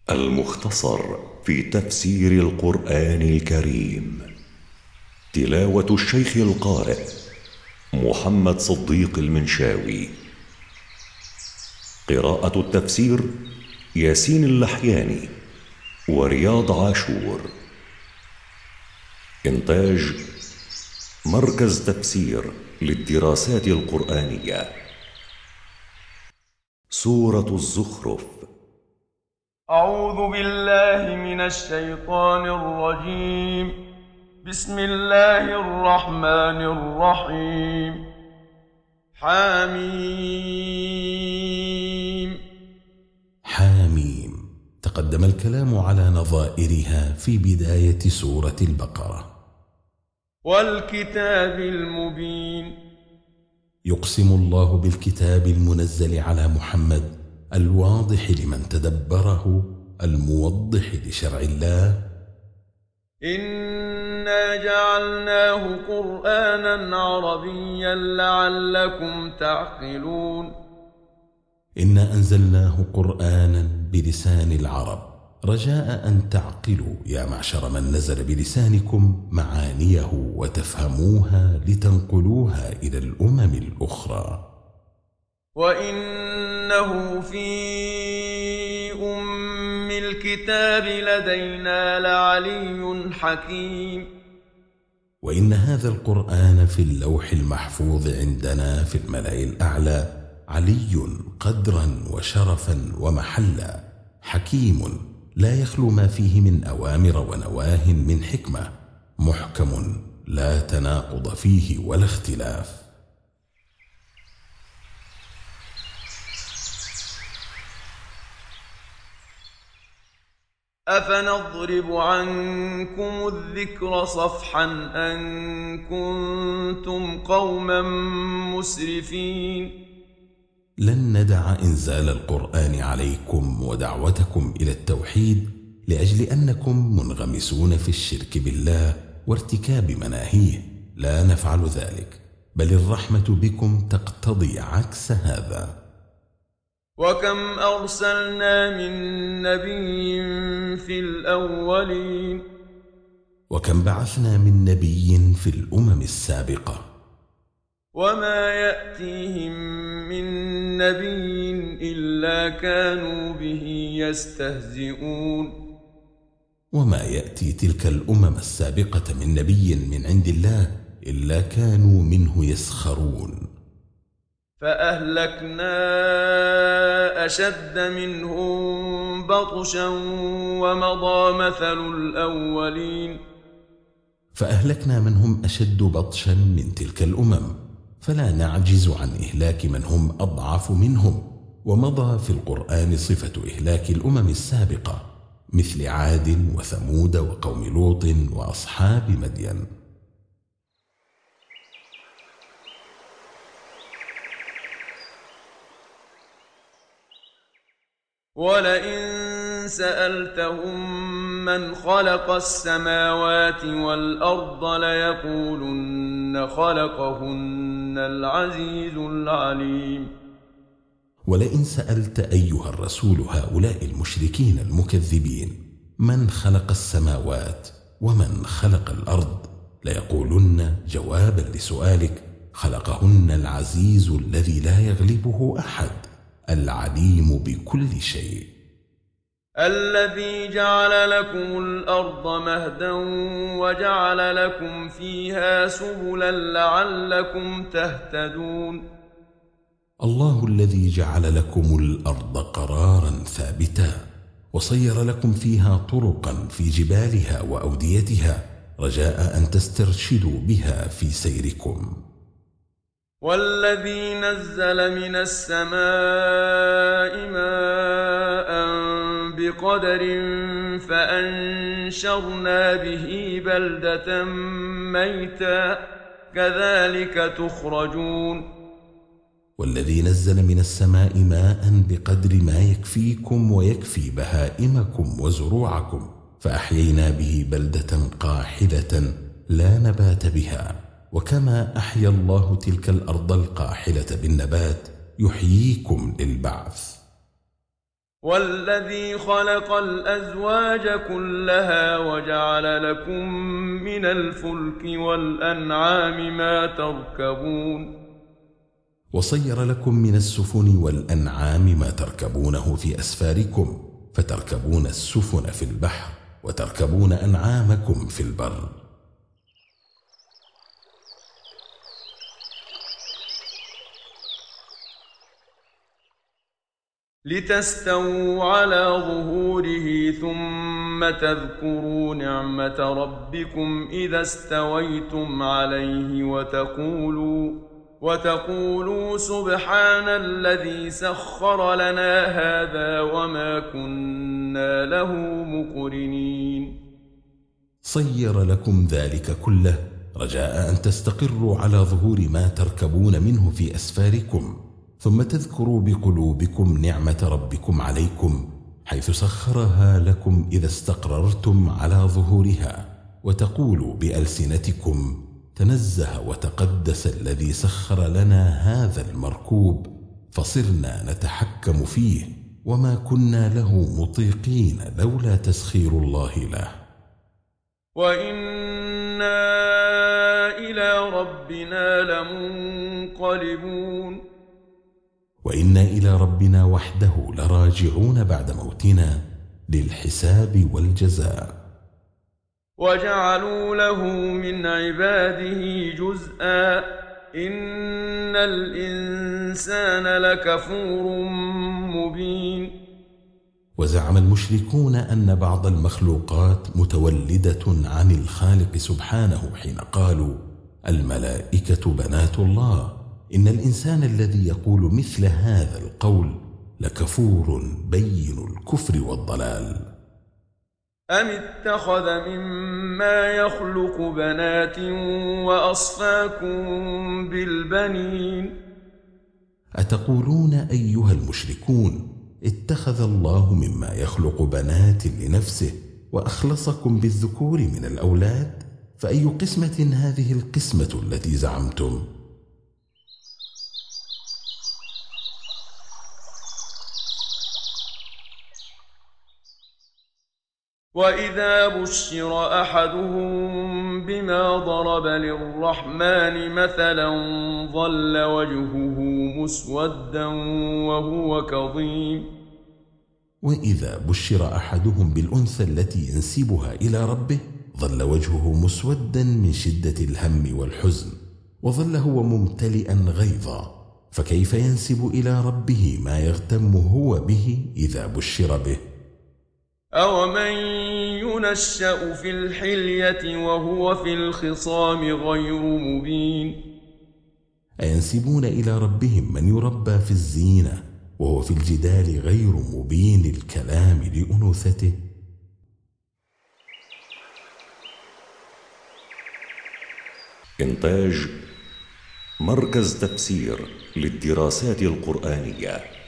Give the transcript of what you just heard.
المختصر في تفسير القرآن الكريم. تلاوة الشيخ القارئ محمد صديق المنشاوي. قراءة التفسير ياسين اللحياني ورياض عاشور. إنتاج مركز تفسير للدراسات القرآنية. سورة الزخرف. أعوذ بالله من الشيطان الرجيم. بسم الله الرحمن الرحيم. حميم. حاميم. تقدم الكلام على نظائرها في بداية سورة البقرة. والكتاب المبين. يقسم الله بالكتاب المنزل على محمد الواضح لمن تدبره، الموضح لشرع الله. إنا جعلناه قرآنا عربيا لعلكم تعقلون. إنا أنزلناه قرآنا بلسان العرب رجاء أن تعقلوا يا معشر من نزل بلسانكم معانيه وتفهموها لتنقلوها إلى الأمم الأخرى. وإنه في أم الكتاب لدينا لعلي حكيم. وإن هذا القرآن في اللوح المحفوظ عندنا في الملأ الأعلى علي قدرا وشرفا ومحلا، حكيم لا يخلو ما فيه من أوامر ونواه من حكمة، محكم لا تناقض فيه ولا اختلاف. أفنضرب عنكم الذكر صفحا أن كنتم قوما مسرفين. لن ندع إنزال القرآن عليكم ودعوتكم إلى التوحيد لأجل أنكم منغمسون في الشرك بالله وارتكاب مناهيه، لا نفعل ذلك، بل الرحمة بكم تقتضي عكس هذا. وكم أرسلنا من نبي في الأولين. وكم بعثنا من نبي في الأمم السابقة. وما يأتيهم من نبي إلا كانوا به يستهزئون. وما يأتي تلك الأمم السابقة من نبي من عند الله إلا كانوا منه يسخرون. فأهلكنا أشد منهم بطشا ومضى مثل الأولين. فأهلكنا من هم أشد بطشا من تلك الأمم، فلا نعجز عن إهلاك من هم أضعف منهم. ومضى في القرآن صفة إهلاك الأمم السابقة مثل عاد وثمود وقوم لوط وأصحاب مدين. ولئن سألتهم من خلق السماوات والأرض ليقولن خلقهن العزيز العليم. ولئن سألت أيها الرسول هؤلاء المشركين المكذبين من خلق السماوات ومن خلق الأرض ليقولن جوابا لسؤالك خلقهن العزيز الذي لا يغلبه أحد، العليم بكل شيء. الذي جعل لكم الأرض مهدا وجعل لكم فيها سبلا لعلكم تهتدون. الله الذي جعل لكم الأرض قرارا ثابتا وصير لكم فيها طرقا في جبالها وأوديتها رجاء أن تسترشدوا بها في سيركم. والذي نزل من السماء ماء بقدر فأنشرنا به بلدة ميتا كذلك تخرجون. والذي نزل من السماء ماء بقدر ما يكفيكم ويكفي بهائمكم وزروعكم فأحيينا به بلدة قاحلة لا نبات بها. وكما أحيا الله تلك الأرض القاحلة بالنبات يحييكم للبعث. والذي خلق الأزواج كلها وجعل لكم من الفلك والأنعام ما تركبون وصير لكم من السفن والأنعام ما تركبونه في أسفاركم، فتركبون السفن في البحر وتركبون أنعامكم في البر. لتستووا على ظهوره ثم تذكروا نعمة ربكم إذا استويتم عليه وتقولوا سبحان الذي سخر لنا هذا وما كنا له مقرنين. صير لكم ذلك كله رجاء أن تستقروا على ظهور ما تركبون منه في أسفاركم، ثم تذكروا بقلوبكم نعمة ربكم عليكم حيث سخرها لكم إذا استقررتم على ظهورها، وتقولوا بألسنتكم تنزه وتقدس الذي سخر لنا هذا المركوب فصرنا نتحكم فيه وما كنا له مطيقين لولا تسخير الله له. وإنا إلى ربنا لمنقلبون. وإنا إلى ربنا وحده لراجعون بعد موتنا للحساب والجزاء. وجعلوا له من عباده جزءا إن الإنسان لكفور مبين. وزعم المشركون أن بعض المخلوقات متولدة عن الخالق سبحانه حين قالوا الملائكة بنات الله. إن الإنسان الذي يقول مثل هذا القول لكفور بين الكفر والضلال. أم اتخذ مما يخلق بنات وأصفاكم بالبنين. أتقولون أيها المشركون اتخذ الله مما يخلق بنات لنفسه وأخلصكم بالذكور من الأولاد؟ فأي قسمة هذه القسمة التي زعمتم؟ وإذا بشر أحدهم بما ضرب للرحمن مثلا ظل وجهه مسودا وهو كظيم. وإذا بشر أحدهم بالأنثى التي ينسبها إلى ربه ظل وجهه مسودا من شدة الهم والحزن، وظل هو ممتلئا غيظا، فكيف ينسب إلى ربه ما يغتم هو به إذا بشر به؟ أومن ينشأ في الحلية وهو في الخصام غير مبين. أينسبون إلى ربهم من يربى في الزينة وهو في الجدال غير مبين الكلام لأنوثته؟ إنتاج مركز تفسير للدراسات القرآنية.